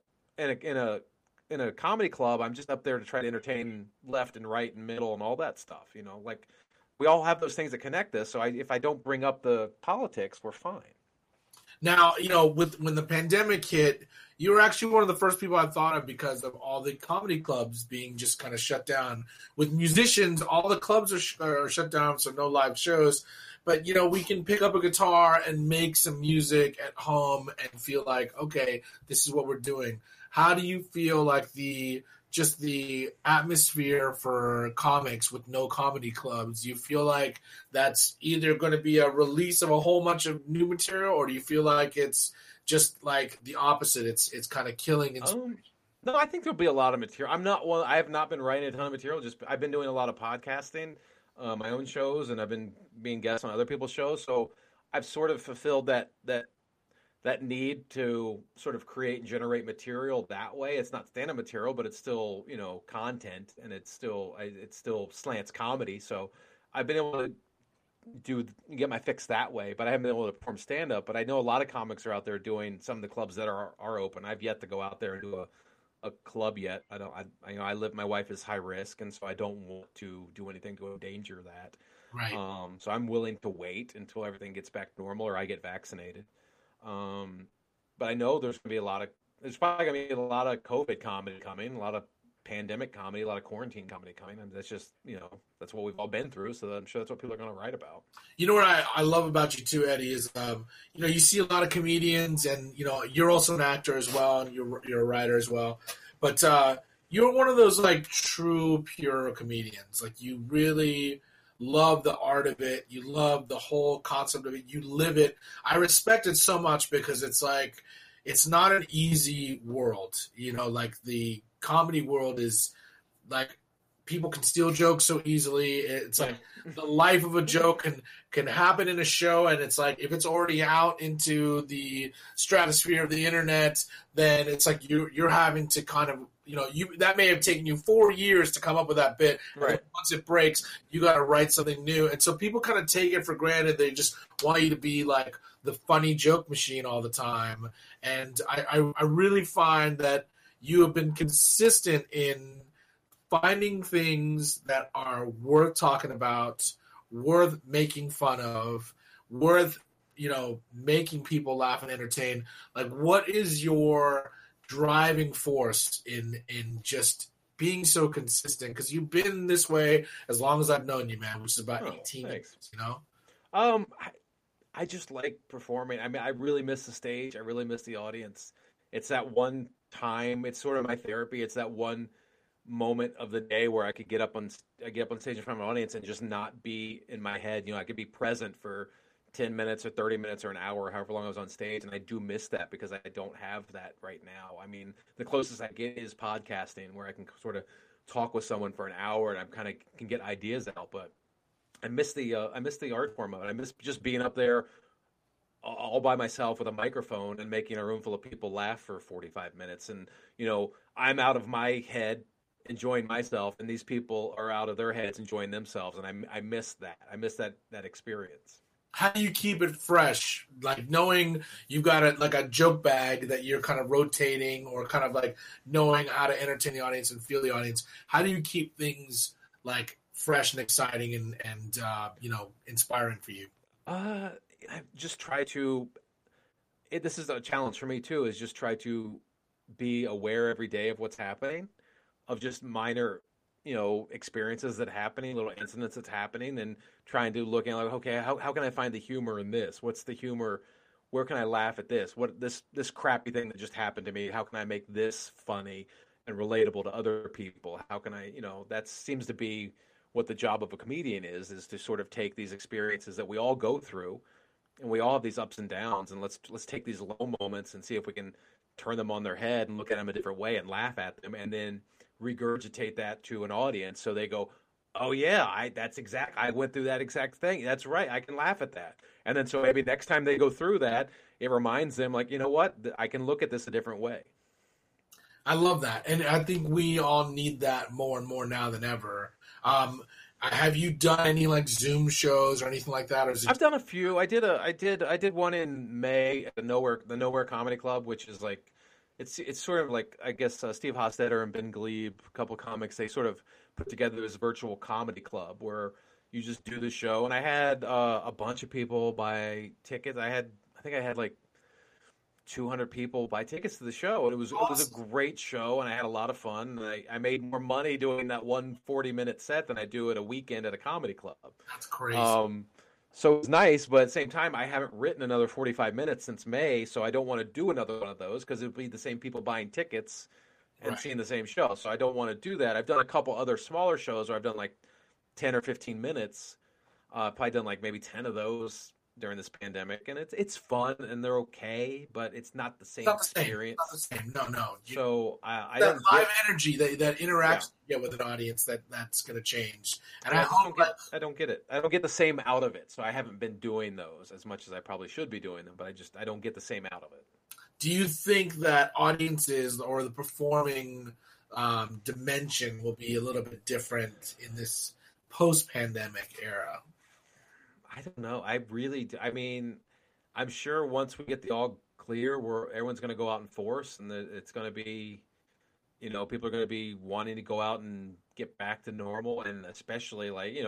in a comedy club, I'm just up there to try to entertain left and right and middle and all that stuff. Like we all have those things that connect us. So if I don't bring up the politics, we're fine. Now, when the pandemic hit, you were actually one of the first people I thought of because of all the comedy clubs being just kind of shut down. With musicians, all the clubs are shut down, so no live shows. But, we can pick up a guitar and make some music at home and feel like, okay, this is what we're doing. How do you feel like the atmosphere for comics with no comedy clubs? Do you feel like that's either going to be a release of a whole bunch of new material, or do you feel like it's just like the opposite? It's kind of killing. No, I think there'll be a lot of material. I have not been writing a ton of material. I've been doing a lot of podcasting, my own shows, and I've been being guests on other people's shows. So I've sort of fulfilled that need to sort of create and generate material that way. It's not stand-up material, but it's still, content, and it still slants comedy. So I've been able to get my fix that way, but I haven't been able to perform stand-up. But I know a lot of comics are out there doing some of the clubs that are open. I've yet to go out there and do a club yet. My wife is high risk, and so I don't want to do anything to endanger that. Right. So I'm willing to wait until everything gets back to normal or I get vaccinated. But I know there's probably going to be a lot of COVID comedy coming, a lot of pandemic comedy, a lot of quarantine comedy coming. And that's just, that's what we've all been through. So I'm sure that's what people are going to write about. What I love about you too, Eddie, is, you see a lot of comedians and, you're also an actor as well. And you're a writer as well. But, you're one of those like true, pure comedians. Like you really love the art of it. You love the whole concept of it. You live it. I respect it so much because it's like, it's not an easy world. Like the comedy world is like, people can steal jokes so easily. It's like the life of a joke can happen in a show. And it's like, if it's already out into the stratosphere of the internet, then it's like you're having to kind of, that may have taken you 4 years to come up with that bit. Right. And once it breaks, you got to write something new. And so people kind of take it for granted. They just want you to be like the funny joke machine all the time. And I really find that you have been consistent in finding things that are worth talking about, worth making fun of, worth, making people laugh and entertain. Like, what is your driving force in just being so consistent? Because you've been this way as long as I've known you, man, which is about 18 years, I just like performing. I mean, I really miss the stage. I really miss the audience. It's that one time. It's sort of my therapy. It's that one moment of the day where I could get up on stage in front of an audience and just not be in my head. I could be present for 10 minutes or 30 minutes or an hour, however long I was on stage. And I do miss that because I don't have that right now. I mean, the closest I get is podcasting, where I can sort of talk with someone for an hour and I kind of can get ideas out. But I miss the art form of it. I miss just being up there all by myself with a microphone and making a room full of people laugh for 45 minutes. And, I'm out of my head enjoying myself, and these people are out of their heads enjoying themselves. And I miss that. I miss that experience. How do you keep it fresh? Like knowing you've got a joke bag that you're kind of rotating, or kind of like knowing how to entertain the audience and feel the audience. How do you keep things like fresh and exciting and inspiring for you? I just try to. This is a challenge for me too. Is just try to be aware every day of what's happening, of just minor, experiences that are happening, little incidents that's happening, and trying to look at like, okay, how can I find the humor in this? What's the humor where can I laugh at this? What this crappy thing that just happened to me? How can I make this funny and relatable to other people? How can I, that seems to be what the job of a comedian is to sort of take these experiences that we all go through, and we all have these ups and downs, and let's take these low moments and see if we can turn them on their head and look at them a different way and laugh at them, and then regurgitate that to an audience so they go, oh yeah, I went through that exact thing. That's right. I can laugh at that. And then so maybe next time they go through that, it reminds them like, you know what? I can look at this a different way. I love that. And I think we all need that more and more now than ever. Have you done any like Zoom shows or anything like that? Or I've done a few. I did one in May at the Nowhere Comedy Club, which is like, it's sort of like, I guess, Steve Hofstetter and Ben Glebe, a couple comics, they sort of put together this virtual comedy club where you just do the show. And I had a bunch of people buy tickets. I think I had like 200 people buy tickets to the show. And it was a great show, and I had a lot of fun. And I made more money doing that 1 40-minute set than I do at a weekend at a comedy club. That's crazy. So it's nice, but at the same time, I haven't written another 45 minutes since May, so I don't want to do another one of those because it would be the same people buying tickets and seeing the same show. So I don't want to do that. I've done a couple other smaller shows where I've done like 10 or 15 minutes. Probably done like maybe 10 of those during this pandemic, and it's fun and they're okay, but it's not the same experience. It's not the same. No. So I that live energy, that interaction you get with an audience, that's going to change. And I don't get it. I don't get the same out of it. So I haven't been doing those as much as I probably should be doing them, but I don't get the same out of it. Do you think that audiences or the performing dimension will be a little bit different in this post-pandemic era? I don't know. I really do. I mean, I'm sure once we get the all clear, where everyone's going to go out in force, and it's going to be, people are going to be wanting to go out and get back to normal, and especially it's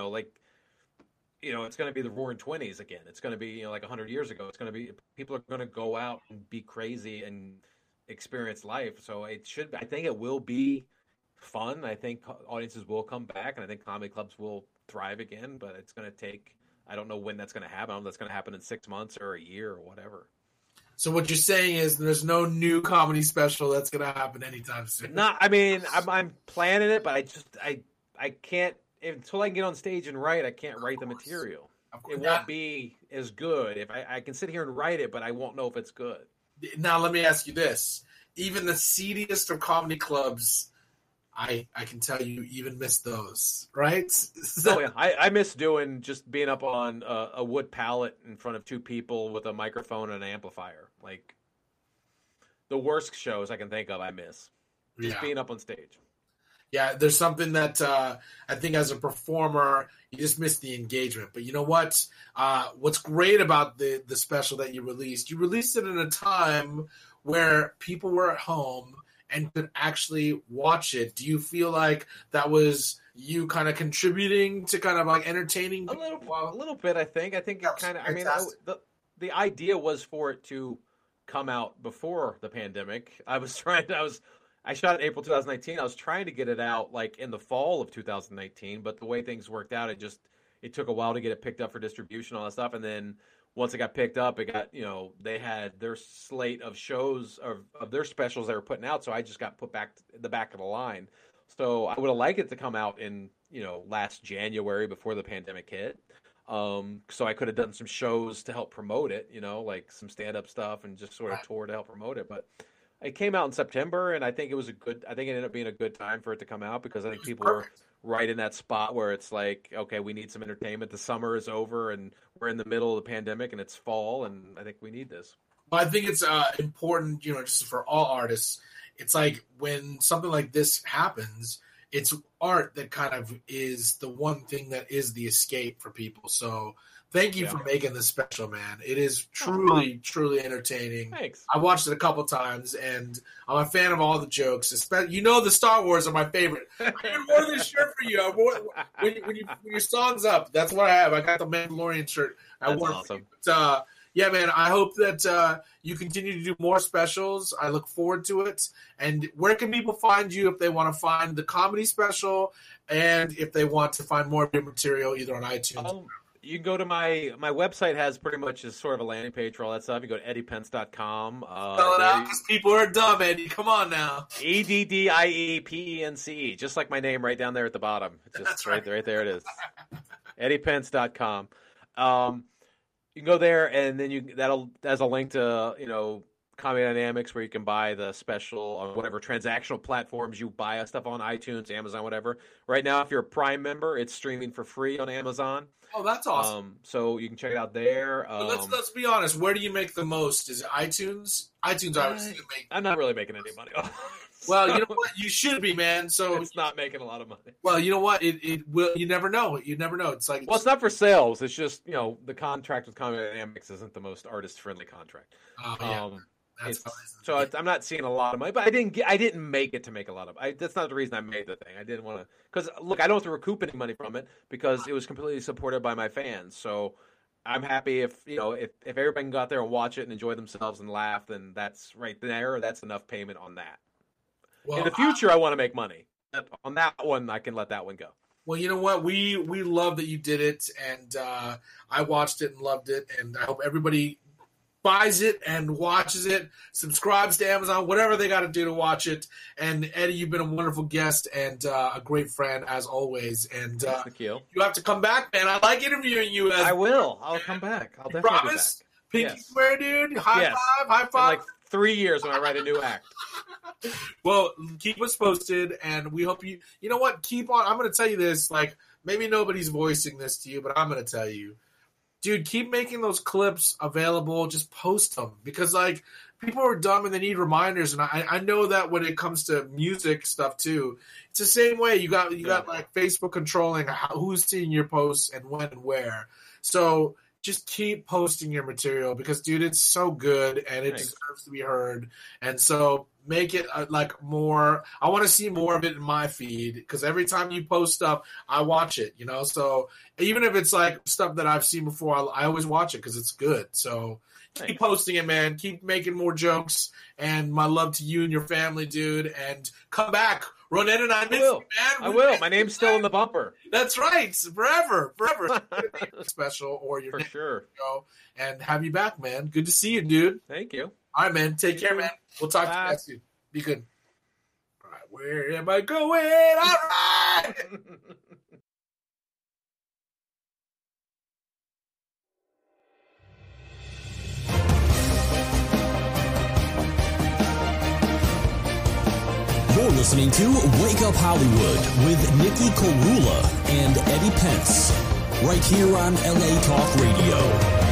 going to be the Roaring '20s again. It's going to be like 100 years ago. It's going to be people are going to go out and be crazy and experience life. So I think it will be fun. I think audiences will come back, and I think comedy clubs will thrive again. But it's going to take. I don't know when that's going to happen. I don't know if that's going to happen in 6 months or a year or whatever. So what you're saying is there's no new comedy special that's going to happen anytime soon. No, I mean, I'm planning it, but I can't, until I can get on stage and write, I can't write the material. It won't be as good. If I can sit here and write it, but I won't know if it's good. Now, let me ask you this. Even the seediest of comedy clubs, I can tell you even miss those, right? Oh, yeah. I miss just being up on a wood pallet in front of two people with a microphone and an amplifier. Like, the worst shows I can think of, I miss. Just being up on stage. Yeah, there's something that I think as a performer, you just miss the engagement. But you know what? What's great about the special that you released it in a time where people were at home and could actually watch it. Do you feel like that was you kind of contributing to kind of like entertaining people? A little bit, I think. I think it kind of, I mean, the idea was for it to come out before the pandemic. I shot it April 2019. I was trying to get it out like in the fall of 2019, but the way things worked out, it took a while to get it picked up for distribution, all that stuff. And then once it got picked up, it got, they had their slate of shows of their specials they were putting out. So I just got put back to the back of the line. So I would have liked it to come out in, last January before the pandemic hit. So I could have done some shows to help promote it, like some stand-up stuff and just sort of tour to help promote it. But it came out in September, and I think it ended up being a good time for it to come out because I think people were right in that spot where it's like, okay, we need some entertainment. The summer is over, and we're in the middle of the pandemic, and it's fall, and I think we need this. Well, I think it's important, just for all artists. It's like when something like this happens, it's art that kind of is the one thing that is the escape for people. So thank you for making this special, man. It is truly, truly entertaining. Thanks. I watched it a couple times, and I'm a fan of all the jokes. The Star Wars are my favorite. I even wore this shirt for you. When your song's up, that's what I have. I got the Mandalorian shirt. That's awesome. Yeah, man, I hope that you continue to do more specials. I look forward to it. And where can people find you if they want to find the comedy special and if they want to find more of your material either on iTunes? You can go to my website has pretty much is sort of a landing page for all that stuff. You go to eddiepence.com. Spell it out because people are dumb, Eddie. Come on now. EDDIEPENCE, just like my name right down there at the bottom. It's just right there it is. eddiepence.com. You can go there, and then that's a link to Comedy Dynamics, where you can buy the special on whatever transactional platforms you buy stuff on, iTunes, Amazon, whatever. Right now, if you're a Prime member, it's streaming for free on Amazon. Oh, that's awesome. So you can check it out there. Let's be honest. Where do you make the most? Is it iTunes? iTunes, obviously. I'm not really making any money. Well, you know what? You should be, man. So it's not making a lot of money. Well, you know what? It will. You never know. You never know. It's like it's not for sales. It's just the contract with Comedy Dynamics isn't the most artist friendly contract. Yeah. I'm not seeing a lot of money, but I didn't make it to make a lot of. That's not the reason I made the thing. I didn't want to, because look, I don't have to recoup any money from it because it was completely supported by my fans. So I'm happy if everybody can go out there and watch it and enjoy themselves and laugh, then that's right there. That's enough payment on that. Well, in the future, I want to make money. On that one, I can let that one go. Well, you know what? We love that you did it, and I watched it and loved it, and I hope everybody buys it and watches it, subscribes to Amazon, whatever they got to do to watch it. And Eddie, you've been a wonderful guest and a great friend as always. And thank you. You have to come back, man. I like interviewing you. I will. I'll come back. I'll definitely promise. Be back. Pinky swear, dude. High five. In like 3 years when I write a new act. Well, keep us posted, and we hope you. You know what? Keep on. I'm going to tell you this. Like, maybe nobody's voicing this to you, but I'm going to tell you. Dude, keep making those clips available. Just post them because, like, people are dumb and they need reminders. And I know that when it comes to music stuff too, it's the same way. You got like Facebook controlling who's seeing your posts and when and where. So just keep posting your material because, dude, it's so good and it deserves to be heard. And so make it like more. I want to see more of it in my feed because every time you post stuff, I watch it. So even if it's like stuff that I've seen before, I always watch it because it's good. So keep posting it, man. Keep making more jokes. And my love to you and your family, dude. And come back. Ronet and I miss you, man. I will. My name's still in the bumper. That's right. Forever. Special or your for sure. Show and have you back, man. Good to see you, dude. Thank you. All right, man. Take care, man. We'll talk to you soon. Be good. All right. Where am I going? All right. You're listening to Wake Up Hollywood with Nikki Korula and Eddie Pence, right here on LA Talk Radio.